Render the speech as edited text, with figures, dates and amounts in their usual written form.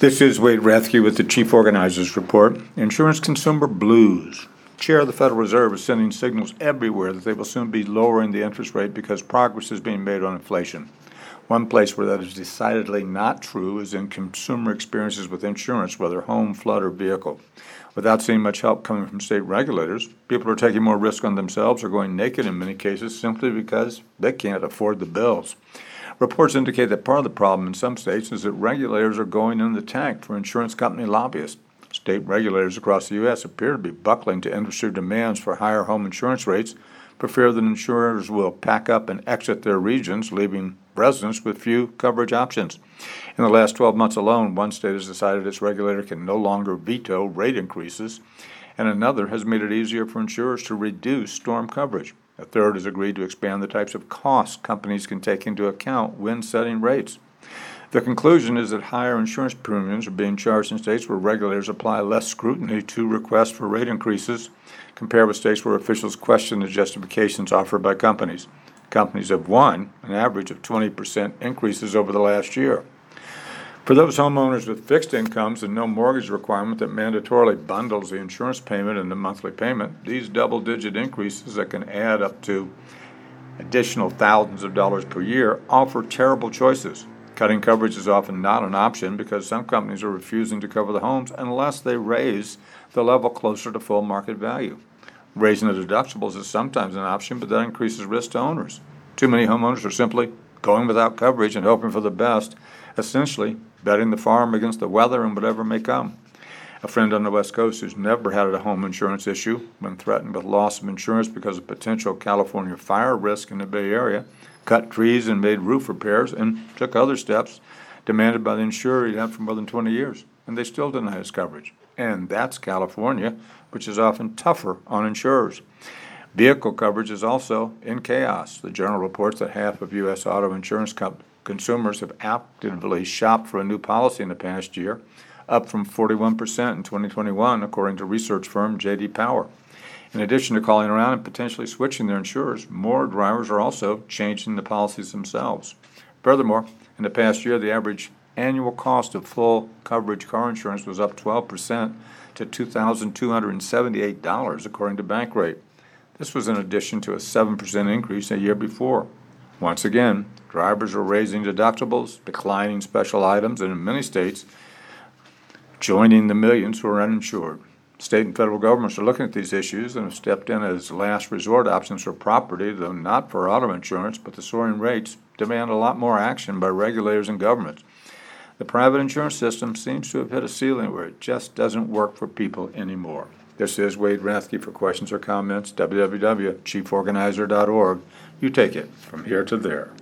This is Wade Rathke with the Chief Organizers Report. Insurance consumer blues. Chair of the Federal Reserve is sending signals everywhere that they will soon be lowering the interest rate because progress is being made on inflation. One place where that is decidedly not true is in consumer experiences with insurance, whether home, flood, or vehicle. Without seeing much help coming from state regulators, people are taking more risk on themselves or going naked in many cases simply because they can't afford the bills. Reports indicate that part of the problem in some states is that regulators are going in the tank for insurance company lobbyists. State regulators across the U.S. appear to be buckling to industry demands for higher home insurance rates for fear that insurers will pack up and exit their regions, leaving residents with few coverage options. In the last 12 months alone, one state has decided its regulator can no longer veto rate increases, and another has made it easier for insurers to reduce storm coverage. A third has agreed to expand the types of costs companies can take into account when setting rates. The conclusion is that higher insurance premiums are being charged in states where regulators apply less scrutiny to requests for rate increases compared with states where officials question the justifications offered by companies. Companies have won an average of 20% increases over the last year. For those homeowners with fixed incomes and no mortgage requirement that mandatorily bundles the insurance payment and the monthly payment, these double-digit increases that can add up to additional thousands of dollars per year offer terrible choices. Cutting coverage is often not an option because some companies are refusing to cover the homes unless they raise the level closer to full market value. Raising the deductibles is sometimes an option, but that increases risk to owners. Too many homeowners are simply going without coverage and hoping for the best, essentially betting the farm against the weather and whatever may come. A friend on the West Coast who's never had a home insurance issue, when threatened with loss of insurance because of potential California fire risk in the Bay Area, cut trees and made roof repairs and took other steps demanded by the insurer he'd had for more than 20 years, and they still deny his coverage. And that's California, which is often tougher on insurers. Vehicle coverage is also in chaos. The Journal reports that half of U.S. auto insurance consumers have actively shopped for a new policy in the past year, up from 41% in 2021, according to research firm J.D. Power. In addition to calling around and potentially switching their insurers, more drivers are also changing the policies themselves. Furthermore, in the past year, the average annual cost of full coverage car insurance was up 12% to $2,278, according to Bankrate. This was in addition to a 7% increase a year before. Once again, drivers are raising deductibles, declining special items, and in many states, joining the millions who are uninsured. State and federal governments are looking at these issues and have stepped in as last resort options for property, though not for auto insurance, but the soaring rates demand a lot more action by regulators and governments. The private insurance system seems to have hit a ceiling where it just doesn't work for people anymore. This is Wade Rathke. For questions or comments, www.chieforganizer.org. You take it from here to there.